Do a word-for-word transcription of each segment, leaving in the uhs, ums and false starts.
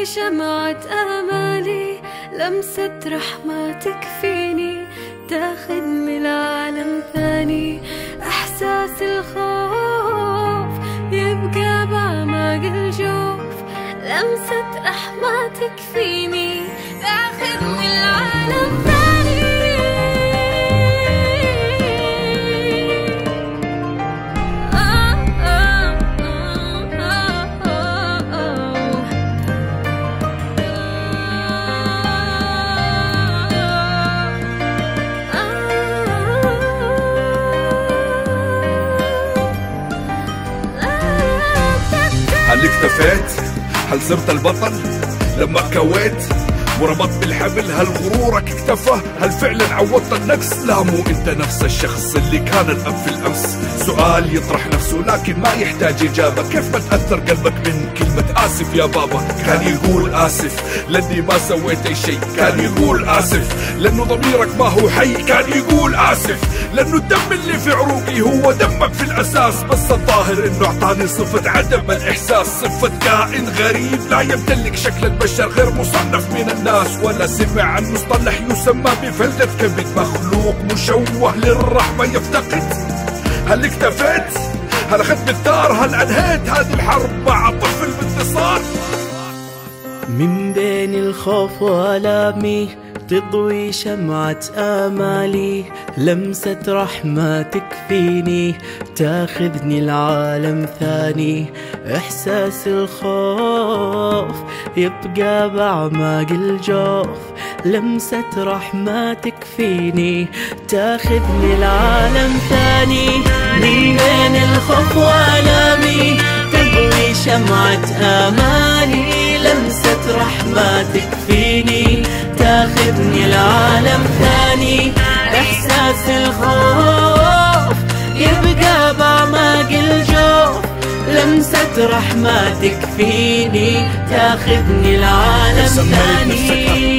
شمعة آمالي، لمسة رحمة تكفيني، تاخذني لعالم ثاني. إحساس الخوف يبقى بعمق الجوف، لمسة رحمة تكفيني، تاخذني لعالم ثاني. هل اكتفيت؟ هل صرت البطل لما كويت وربطت بالحبل؟ هل غرورك اكتفى؟ هل فعلا عوضت النقص؟ لا، مو انت نفس الشخص اللي كان الاب في الامس. سؤال يطرح نفسه لكن ما يحتاج اجابه. كيف ما تاثر قلبك من كلمه اسف يا بابا؟ كان يقول اسف لاني ما سويت اي شيء، كان يقول اسف لانه ضميرك ما هو حي، كان يقول اسف لانه الدم اللي في عروقي هو دمك في الاساس. بس الظاهر انه اعطاني صفه عدم الاحساس، صفه كائن غريب لا يمتلك شكل البشر، غير مصنف من الناس ولا سمع عن مصطلح يسمى بفلذة كبد. مخلوق مشوه للرحمة يفتقد. هل اكتفيت؟ هل اخذت بالثار؟ هل انهيت هذه الحرب مع طفل بانتصار؟ من بين الخوف والامي تضوي شمعة آمالي، لمسة رحمة تكفيني، تاخذني لعالم ثاني. إحساس الخوف يبقى بعمق الجوف، لمسة رحمة تكفيني، تاخذني لعالم ثاني. من بين الخوف والامي تضوي شمعة آمالي، لمسة رحمة تكفيني، تاخذني لعالم ثاني. إحساس الخوف يبقى بعمق الجوف، لمسة رحمة تكفيني، تاخذني لعالم ثاني.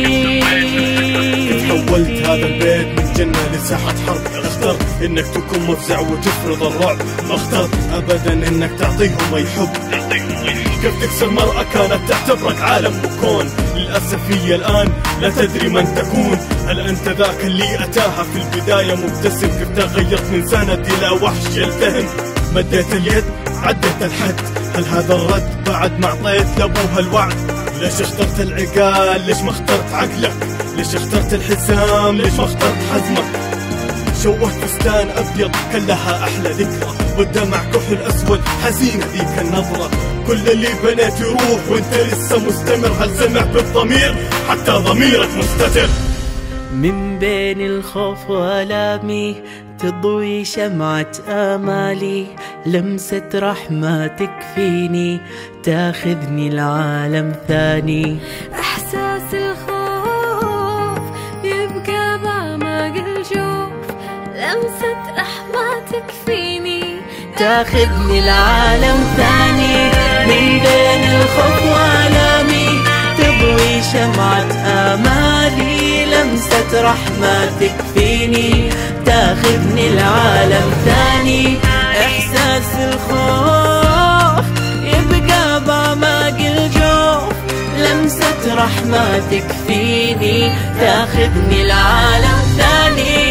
حولت هذا البيت من جنة لساحة حرب. اخترت انك تكون مفزع وتفرض الرعب، ما اخترت ابدا انك تعطيهم اي حب. كيف تكسر مرأة كانت تعتبرك عالم وكون؟ للأسف هي الآن لا تدري من تكون. هل أنت ذاك اللي أتاها في البداية مبتسم؟ كيف تغيرت من سند إلى وحش يلتهم؟ مديت اليد عديت الحد، هل هذا الرد بعد ما أعطيت لأبوها الوعد؟ ليش اخترت العقال؟ ليش ما اخترت عقلك؟ ليش اخترت الحزام؟ ليش ما اخترت حزمك؟ شوهت فستان أبيض كان لها أحلى ذكرى، والدمع كحل أسود حزينة ذيك النظرة. كل اللي بنيت يروح وانت لسه مستمر. هل سمع بالضمير؟ حتى ضميرك مستتر. من بين الخوف والامي تضوي شمعة آمالي، لمسة رحمة تكفيني، تاخذني لعالم ثاني. إحساس الخوف يبقى بعمق الجوف، لمسة رحمة تكفيني، تاخذني لعالم ثاني. من بين الخوف والامي تضوي شمعة آمالي، لمسة رحمة تكفيني، تاخذني لعالم ثاني. إحساس الخوف يبقى بعمق الجوف، لمسة رحمة تكفيني، تاخذني لعالم ثاني.